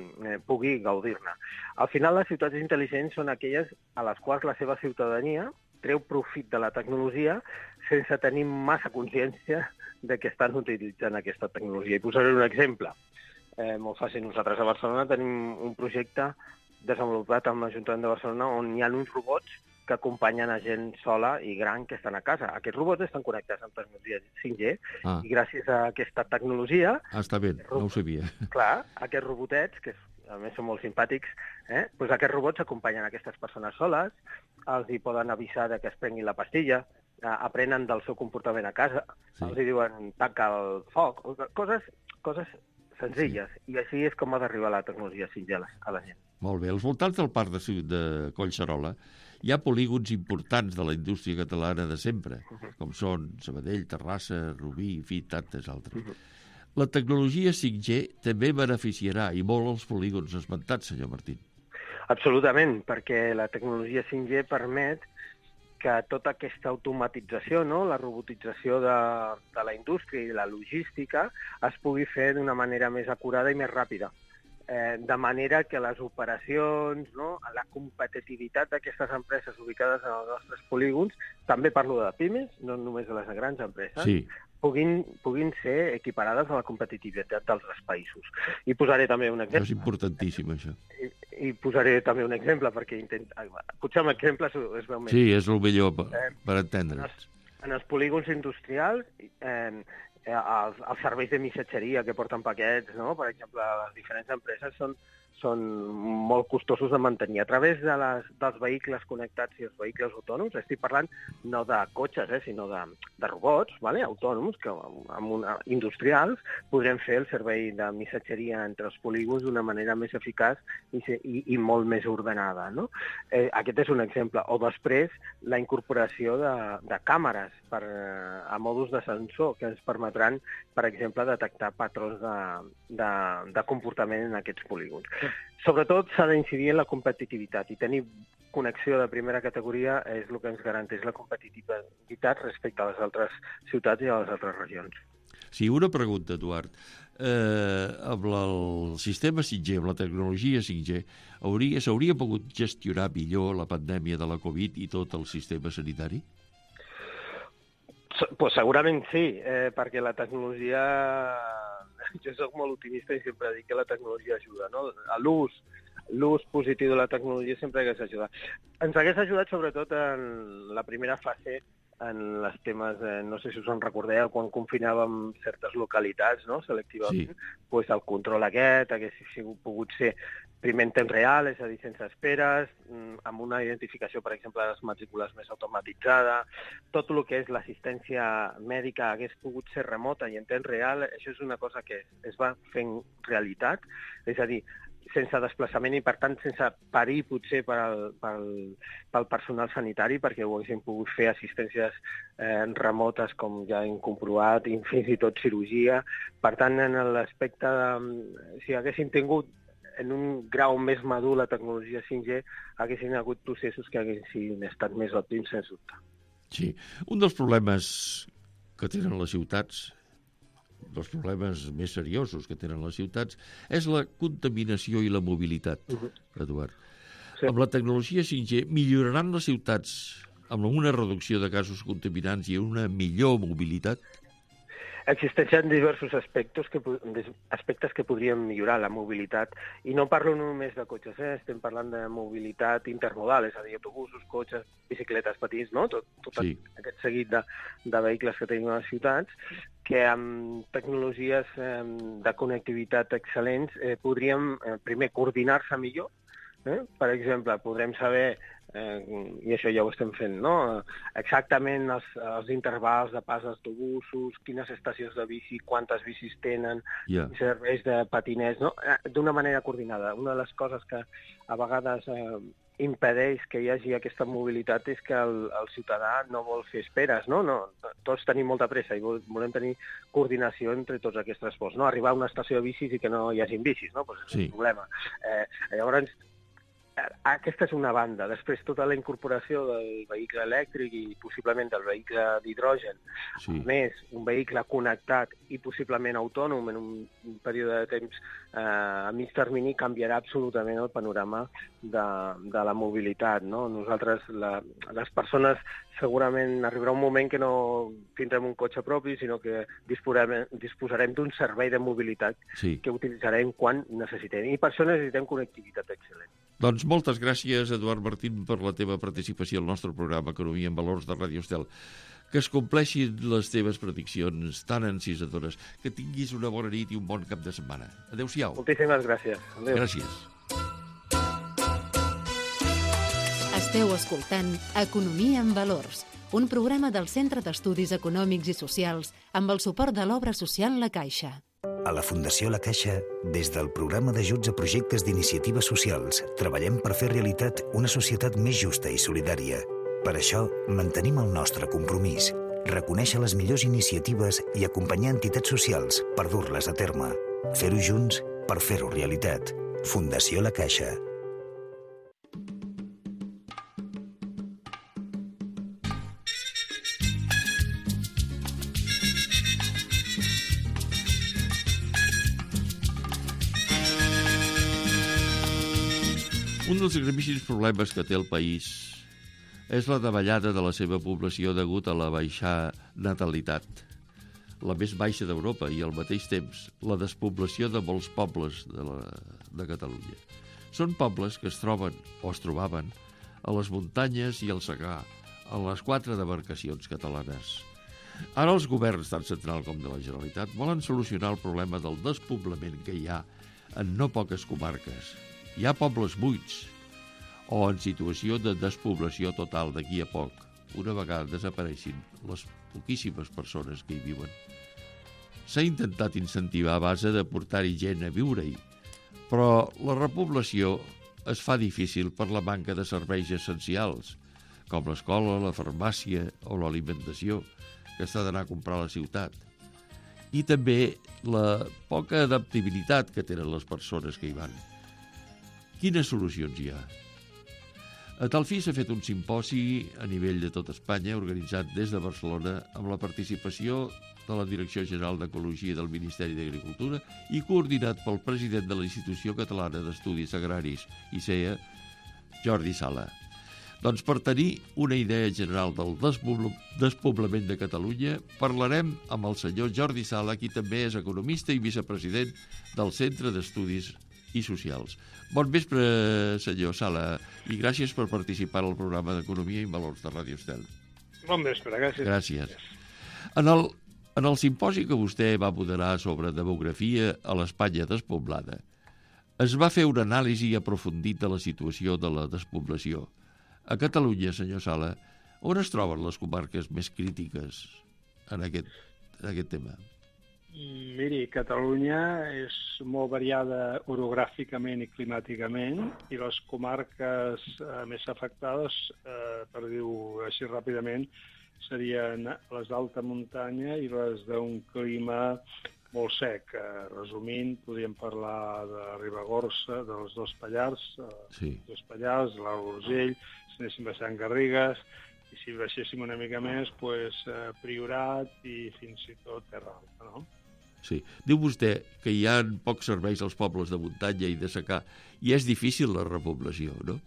pugui gaudir-ne. Al final, les ciutats intel·ligents són aquelles a les quals la seva ciutadania treu profit de la tecnologia sense tenir massa consciència de que estan utilitzant aquesta tecnologia. I posaré un exemple. Molt fàcil. Nosaltres a Barcelona tenim un projecte desenvolupat amb l'Ajuntament de Barcelona on hi ha uns robots que acompanyen a gent sola i gran que estan a casa. Aquests robots estan connectats amb tecnologia 5G i gràcies a aquesta tecnologia... Està bé, no ho sabia. Clar, aquests robotets, que a més són molt simpàtics, doncs aquests robots acompanyen aquestes persones soles, els hi poden avisar que es prenguin la pastilla, aprenen del seu comportament a casa, els hi diuen tanca el foc, coses senzilles. I així és com ha d'arribar la tecnologia 5G a la gent. Molt bé. Als voltants del parc de Collserola hi ha polígons importants de la indústria catalana de sempre, com són Sabadell, Terrassa, Rubí, i fi, tantes altres. La tecnologia 5G també beneficiarà i molt els polígons esmentats, senyor Martín. Absolutament, perquè la tecnologia 5G permet que tota aquesta automatització, no? La robotització de la indústria i la logística es pugui fer d'una manera més acurada i més ràpida. De manera que les operacions, no? La competitivitat d'aquestes empreses ubicades en els nostres polígons, també parlo de pimes, no només de les grans empreses, puguin ser equiparades a la competitivitat d'altres països. I posaré també un exemple. És importantíssim, això. I posaré també un exemple, perquè potser amb exemples es veu més. Sí, és el millor per entendre'ns. En els polígons industrials, els serveis de missatgeria que porten paquets, no? Per exemple, les diferents empreses són molt costosos de mantenir. A través dels vehicles connectats i els vehicles autònoms, estic parlant no de cotxes, sinó de robots, autònoms, industrials, podrem fer el servei de missatgeria entre els polígons d'una manera més eficaç i molt més ordenada. No? Aquest és un exemple. O després, la incorporació de càmeres a mòduls de sensor que ens permetran, per exemple, detectar patrons de comportament en aquests polígons. Sobretot s'ha d'incidir en la competitivitat i tenir connexió de primera categoria és el que ens garanteix la competitivitat respecte a les altres ciutats i a les altres regions. Sí, una pregunta, Eduard. Amb el sistema 5G, amb la tecnologia 5G, s'hauria pogut gestionar millor la pandèmia de la Covid i tot el sistema sanitari? Pues segurament sí, perquè la tecnologia... Jo soc molt optimista i sempre dic que la tecnologia ajuda, no? L'ús positiu de la tecnologia sempre hagués ajudat. Ens hagués ajudat sobretot en la primera fase en els temes, no sé si us en recordeu, quan confinàvem certes localitats, no?, selectivament, doncs el control aquest hagués pogut ser primer en temps real, és a dir, sense esperes, amb una identificació, per exemple, de les matrícules més automatitzada. Tot el que és l'assistència mèdica hagués pogut ser remota i en temps real. Això és una cosa que es va fent realitat, és a dir, sense desplaçament i, per tant, sense parir potser pel personal sanitari, perquè ho haguéssim pogut fer assistències remotes, com ja hem comprovat, i fins i tot cirurgia. Per tant, en l'aspecte si haguéssim tingut en un grau més madur la tecnologia 5G, haguessin hagut processos que haguessin estat més òptims, sens dubte. Sí. Un dels problemes que tenen les ciutats, dels problemes més seriosos que tenen les ciutats, és la contaminació i la mobilitat, Eduard. Sí. Amb la tecnologia 5G milloraran les ciutats amb una reducció de gasos contaminants i una millor mobilitat? Existeixen diversos aspectes que podrien millorar la mobilitat, i no parlo només de cotxes, estem parlant de mobilitat intermodal, és a dir, autobusos, cotxes, bicicletes, patins, no? Tot aquest seguit de vehicles que tenim a les ciutats, que amb tecnologies de connectivitat excel·lents podríem, primer, coordinar-se millor. Per exemple, podrem saber, i això ja ho estem fent, no?, exactament els intervals de pas d'autobusos, quines estacions de bici, quantes bicis tenen, serveis de patinets, no?, d'una manera coordinada. Una de les coses que a vegades impedeix que hi hagi aquesta mobilitat és que el ciutadà no vol fer esperes, no? Tots tenim molta pressa i volem tenir coordinació entre tots aquests transports, no? Arribar a una estació de bicis i que no hi hagi bicis, no? Pues és un problema. Llavors, Aquesta és una banda. Després, tota la incorporació del vehicle elèctric i possiblement del vehicle d'hidrogen, a més, un vehicle connectat i possiblement autònom en un període de temps a mig termini, canviarà absolutament el panorama de la mobilitat, no? Nosaltres, les persones, segurament arribarà un moment que no tindrem un cotxe propi, sinó que disposarem d'un servei de mobilitat que utilitzarem quan necessitem. I per això necessitem connectivitat excel·lent. Doncs moltes gràcies, Eduard Martín, per la teva participació al nostre programa Economia en Valors de Ràdio Estel. Que es compleixin les teves prediccions tan encisadores. Que tinguis una bona nit i un bon cap de setmana. Adéu-siau. Moltíssimes gràcies. Adéu. Gràcies. Esteu escoltant Economia en Valors, un programa del Centre d'Estudis Econòmics i Socials amb el suport de l'Obra Social La Caixa. A la Fundació La Caixa, des del programa d'ajuts a projectes d'iniciatives socials, treballem per fer realitat una societat més justa i solidària. Per això, mantenim el nostre compromís, reconèixer les millors iniciatives i acompanyar entitats socials per dur-les a terme. Fer-ho junts per fer-ho realitat. Fundació La Caixa. Un dels gravíssims problemes que té el país és la davallada de la seva població degut a la baixa natalitat, la més baixa d'Europa, i al mateix temps la despoblació de molts pobles de Catalunya. Són pobles que es troben o es trobaven a les muntanyes i al Segà, a les 4 demarcacions catalanes. Ara els governs, tant central com de la Generalitat, volen solucionar el problema del despoblament que hi ha en no poques comarques. Hi ha pobles buits o en situació de despoblació total d'aquí a poc, una vegada desapareixin les poquíssimes persones que hi viuen. S'ha intentat incentivar a base de portar-hi gent a viure-hi, però la repoblació es fa difícil per la manca de serveis essencials, com l'escola, la farmàcia o l'alimentació, que s'ha d'anar a comprar a la ciutat. I també la poca adaptabilitat que tenen les persones que hi van. Quines solucions hi ha? A tal fi s'ha fet un simposi a nivell de tot Espanya, organitzat des de Barcelona, amb la participació de la Direcció General d'Ecologia del Ministeri d'Agricultura i coordinat pel president de la Institució Catalana d'Estudis Agraris, ICEA, Jordi Sala. Doncs per tenir una idea general del despoblament de Catalunya, parlarem amb el senyor Jordi Sala, qui també és economista i vicepresident del Centre d'Estudis i Socials. Bon vespre, senyor Sala, i gràcies per participar al programa d'Economia i Valors de Ràdio Estel. Bon vespre, gràcies. Gràcies. En el simposi que vostè va moderar sobre demografia a l'Espanya despoblada, es va fer una anàlisi aprofundit de la situació de la despoblació. A Catalunya, senyor Sala, on es troben les comarques més crítiques en aquest tema? Miri, Catalunya és molt variada orogràficament i climàticament, i les comarques més afectades, per dir-ho així ràpidament, serien les d'alta muntanya i les d'un clima molt sec. Resumint, podríem parlar de Ribagorça, dels dos Pallars, dos Pallars, l'Alt Urgell, si anéssim baixant Garrigues, i si baixéssim una mica més, Priorat i fins i tot Terra Alta, no? Sí. Diu vostè que hi ha pocs serveis als pobles de muntanya i de secà, i és difícil la repoblació, no?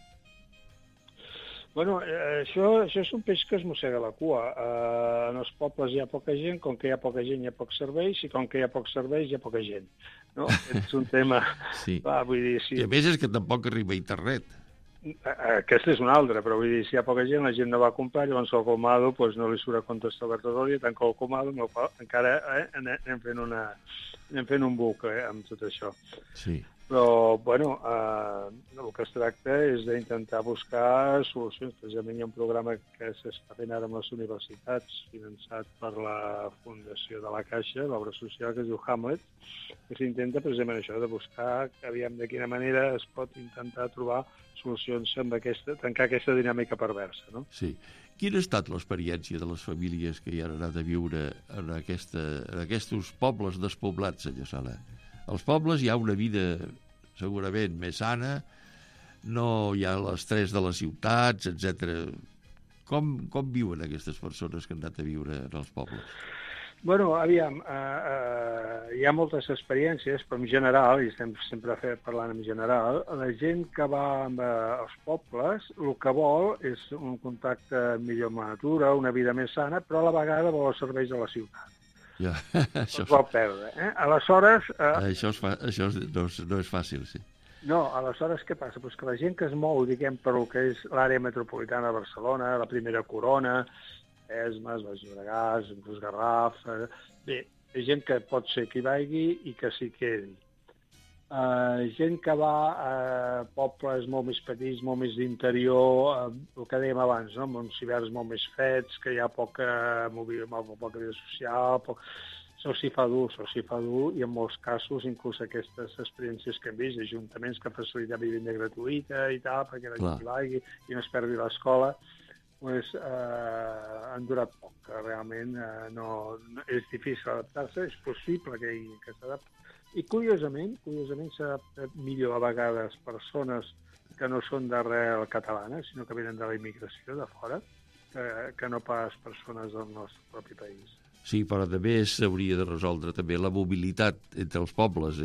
Bueno, això és un peix que es mossega la cua. En els pobles hi ha poca gent, com que hi ha poca gent hi ha pocs serveis, i com que hi ha pocs serveis hi ha poca gent. No? És un tema... Sí. Vull dir, sí. I a més és que tampoc arriba a internet. Aquesta és una altra, però vull dir, si hi ha poca gent, la gent no va a comprar, llavors el colmado no li surt a compte l'establertador, tanca el colmado, encara anem fent un buc amb tot això. Sí. Però, bueno, el que es tracta és d'intentar buscar solucions. Precisament hi ha un programa que s'està fent ara amb les universitats, finançat per la Fundació de la Caixa, l'Obra Social, que es diu Hamlet, que s'intenta precisament això, de buscar aviam de quina manera es pot intentar trobar solucions amb tancar aquesta dinàmica perversa, no? Sí. Quina ha estat l'experiència de les famílies que hi han anat a viure en aquests pobles despoblats, senyor Sala? Als pobles hi ha una vida segurament més sana, no hi ha l'estrès de les ciutats, etc. Com viuen aquestes persones que han anat a viure en els pobles? Bueno, aviam, hi ha moltes experiències, però en general, i estem sempre parlant en general, la gent que va als pobles el que vol és un contacte millor amb la natura, una vida més sana, però a la vegada vol els serveis de la ciutat. Ja, això vol perdre. Aleshores... Això no és fàcil, sí. No, aleshores què passa? Pues que la gent que es mou, diguem, per el que és l'àrea metropolitana de Barcelona, la primera corona, Esmes, Baix Llobregat, inclús Garraf... Bé, hi ha gent que pot ser que hi vagi i que s'hi quedi. Gent que va a pobles molt més petits, molt més d'interior, el que dèiem abans, no? Amb uns hiverns molt més freds, que hi ha poca vida social... Això s'hi fa dur, i en molts casos, inclús aquestes experiències que hem vist, ajuntaments que faciliten vivenda gratuïta i tal, perquè la gent hi vagi i no es perdi l'escola, doncs han durat poc. Realment no és difícil adaptar-se, és possible que s'adapti. I curiosament s'adapta millor a vegades persones que no són d'arrel catalana, sinó que venen de la immigració de fora, que no pas persones del nostre propi país. Sí, però també s'hauria de resoldre també la mobilitat entre els pobles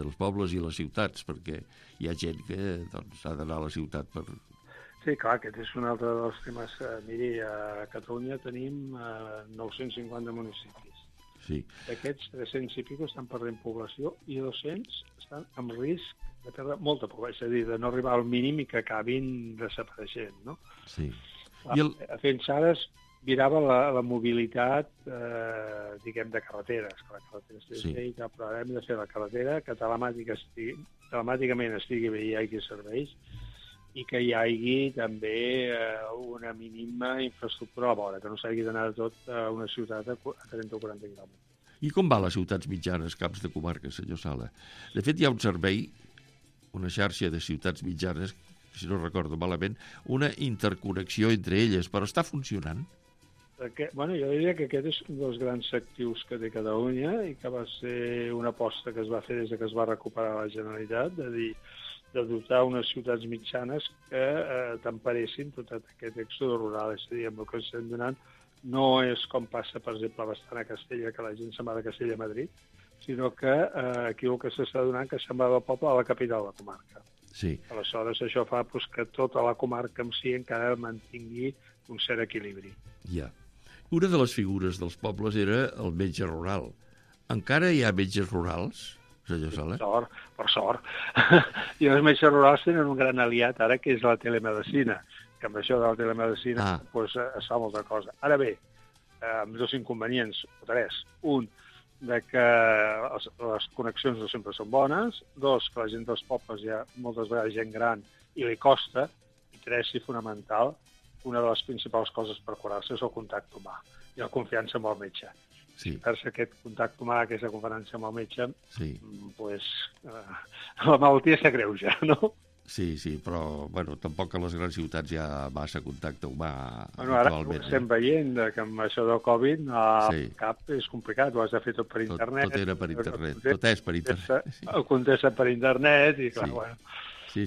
i les ciutats, perquè hi ha gent que ha d'anar a la ciutat per... Sí, clar, aquest és un altre dels temes. Miri, a Catalunya tenim 950 municipis. Sí. D'aquests 300 i pico estan perdent població i 200 estan amb risc de perdre molta població, és a dir, de no arribar al mínim i que acabin desapareixent, no? Sí. Fins ara virava la mobilitat, diguem, de carreteres, que la carretera estigui bé i tal, però ara hem de fer la carretera que telemàticament estigui bé i hi hagi serveis i que hi hagi també una mínima infraestructura a la vora, que no s'hagi d'anar tot a una ciutat a 30 o 40 quilòmetres. I com va a les ciutats mitjanes, caps de comarca, senyor Sala? De fet, hi ha un servei, una xarxa de ciutats mitjanes, si no recordo malament, una interconnexió entre elles, però està funcionant? Bueno, jo diria que aquest és un dels grans actius que té Catalunya i que va ser una aposta que es va fer des que es va recuperar la Generalitat, de dotar unes ciutats mitjanes que temperessin tot aquest èxode rural. És a dir, amb el que estem donant no és com passa, per exemple, bastant a Castella, que la gent se'n va de Castella a Madrid, sinó que aquí el que s'està donant que se'n va del poble a la capital de la comarca. Sí. Aleshores, això fa que tota la comarca en si encara mantingui un cert equilibri. Ja. Una de les figures dels pobles era el metge rural. Encara hi ha metges rurals, senyor Sala? Per sort. I els metges rurals tenen un gran aliat ara, que és la telemedicina, que amb això de la telemedicina es fa molta cosa. Ara bé, amb dos inconvenients, o tres. Un, de que les connexions no sempre són bones. Dos, que la gent dels pobles hi ha moltes vegades gent gran i li costa. I tres, i fonamental, una de les principals coses per curar-se és el contacte humà i la confiança amb el metge. Sí. Per-se aquest contacte humà, aquesta confiança amb el metge, pues, la malaltia s'agreuja, no? Sí, però bueno, tampoc a les grans ciutats hi ha massa contacte humà actualment. Ara estem veient que amb això del Covid el cap és complicat, ho has de fer tot per internet. Tot era per internet, tot és per internet. Ho contesta per internet i clar, bueno... Sí.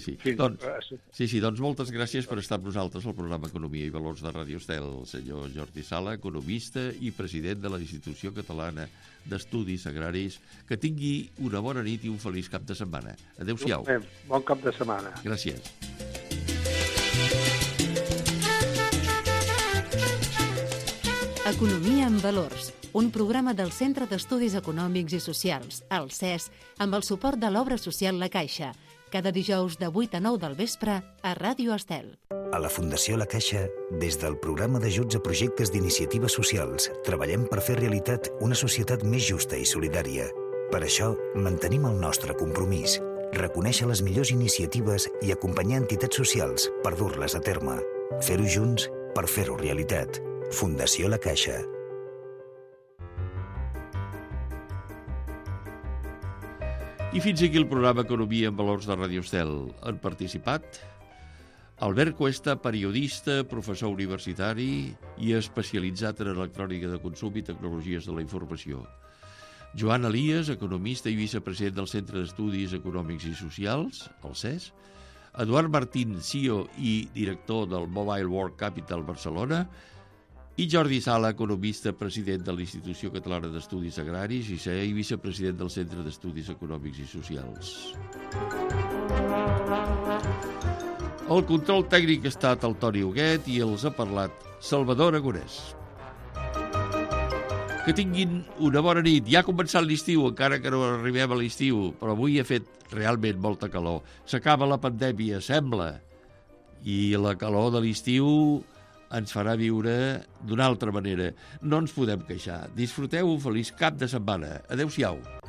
Doncs moltes gràcies per estar amb nosaltres al programa Economia i Valors de Radio Estel, el senyor Jordi Sala, economista i president de la Institució Catalana d'Estudis Agraris. Que tingui una bona nit i un feliç cap de setmana. Adéu-siau. Bon cap de setmana. Gràcies. Economia en Valors, un programa del Centre d'Estudis Econòmics i Socials, el CES, amb el suport de l'Obra Social La Caixa, cada dijous de 8 a 9 del vespre a Ràdio Estel. A la Fundació La Caixa, des del programa d'ajuts a projectes d'iniciatives socials, treballem per fer realitat una societat més justa i solidària. Per això, mantenim el nostre compromís, reconèixer les millors iniciatives i acompanyar entitats socials per dur-les a terme. Fer-ho junts per fer-ho realitat. Fundació La Caixa. I fins aquí el programa Economia en Valors de Radio Estel. Han participat Albert Cuesta, periodista, professor universitari i especialitzat en electrònica de consum i tecnologies de la informació. Joan Elias, economista i vicepresident del Centre d'Estudis Econòmics i Socials, el CES. Eduard Martín, CEO i director del Mobile World Capital Barcelona, i Jordi Sala, economista, president de l'Institució Catalana d'Estudis Agraris i vicepresident del Centre d'Estudis Econòmics i Socials. El control tècnic ha estat el Toni Huguet i els ha parlat Salvador Aragonès. Que tinguin una bona nit. Ja ha començat l'estiu, encara que no arribem a l'estiu, però avui ha fet realment molta calor. S'acaba la pandèmia, sembla, i la calor de l'estiu ens farà viure d'una altra manera. No ens podem queixar. Disfruteu un feliç cap de setmana. Adéu-siau.